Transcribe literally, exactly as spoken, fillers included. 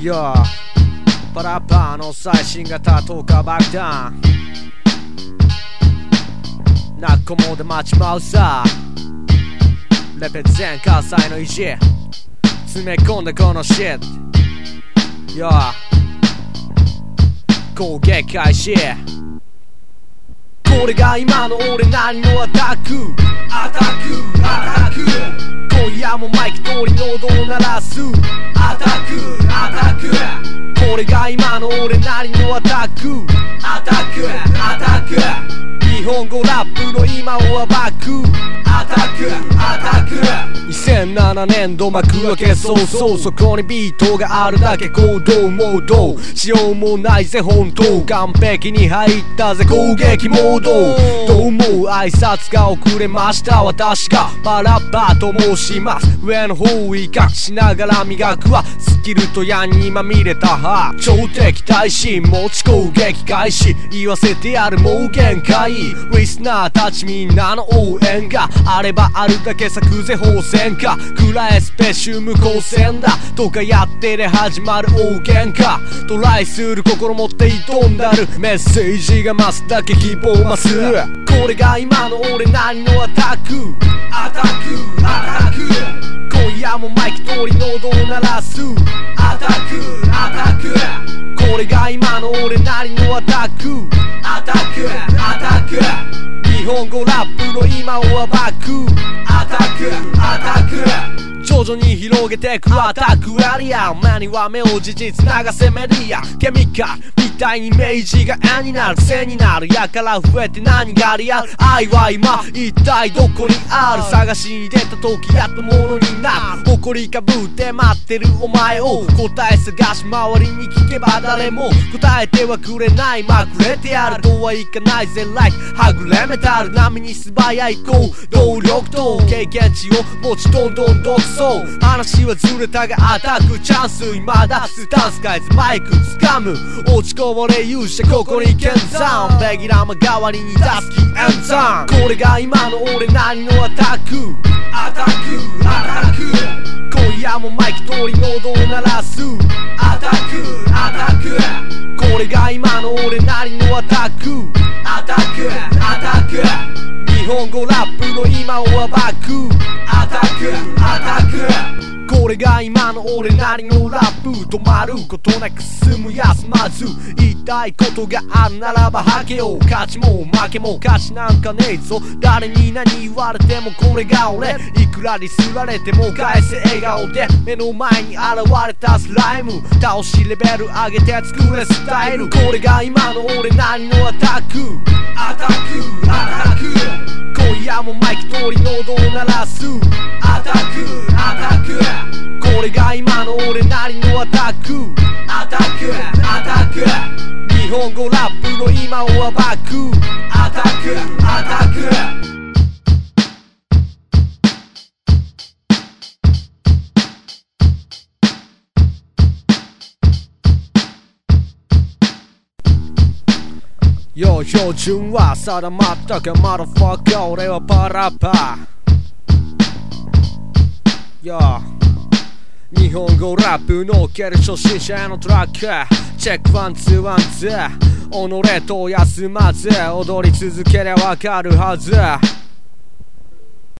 Yo パラッパーの最新型投下爆弾泣く子もで待ちまうさレペゼン火災の意地詰め込んでこのシット Yo 攻撃開始これが今の俺なりのアタックアタックアタック今夜もマイク通り喉を鳴らすアタックアタックこれが今の俺なりのアタックアタックアタック日本語ラップの今を暴くアタックアタックにせんななねん度幕開け早々そこにビートがあるだけ行動モードしようもないぜ本当完璧に入ったぜ攻撃モードどうも挨拶が遅れました私がパラッパーと申します上の方威嚇しながら磨くはスキルと矢にまみれた歯超敵対し持ち攻撃開始言わせてやるもう限界リスナーたちみんなの応援があればあるだけ咲くぜ放線かくらえスペシウム光線だとかやってで始まる大喧嘩トライする心持って挑んだるメッセージが増すだけ希望増すこれが今の俺なりのアタックアタックアタック今夜もマイク通り喉を鳴らすアタックアタックこれが今の俺なりのアタックアタックアタック日本語ラップの今を暴くアタックアタック徐々に広げてくアタックエリア目には目を事実流せメディアケミカルみたいにイメージが絵になる癖になるやから増えて何がリアル愛は今一体どこにある探しに出た時やったものになる誇りかぶって待ってるお前を答え探し周りに聞けば誰も答えてはくれないまくれてやるとはいかないぜライフはぐれメタル波に素早い行動力と経験値を持ちどんどん独走話はずれたがアタックチャンス未だスタンス変えずマイク掴む落ちこぼれ勇者ここに見参ベギラマ代わりに出す気エンザンこれが今の俺なりのアタックアタックアタック今夜もマイク通り喉を鳴らすアタックアタックこれが今の俺なりのアタックアタックアタック日本語ラップの今を暴くアタックアタックこれが今の俺なりのラップ止まることなく進む休まず言いたいことがあるならば吐けよ勝ちも負けも勝ちなんかねえぞ誰に何言われてもこれが俺いくらディスられても返せ笑顔で目の前に現れたスライム倒しレベル上げて作れスタイルこれが今の俺なりのアタックアタックアタック今夜もマイク通り喉を鳴らすアタックアタックこれが今の俺なりのアタックアタックアタック日本語ラップの今を暴くアタックアタックよ標準は定まったかマダファッカー俺はパラッパーよ日本語ラップのける初心者へのトラックチェックワンツーワンツー己と休まず踊り続けりゃわかるはず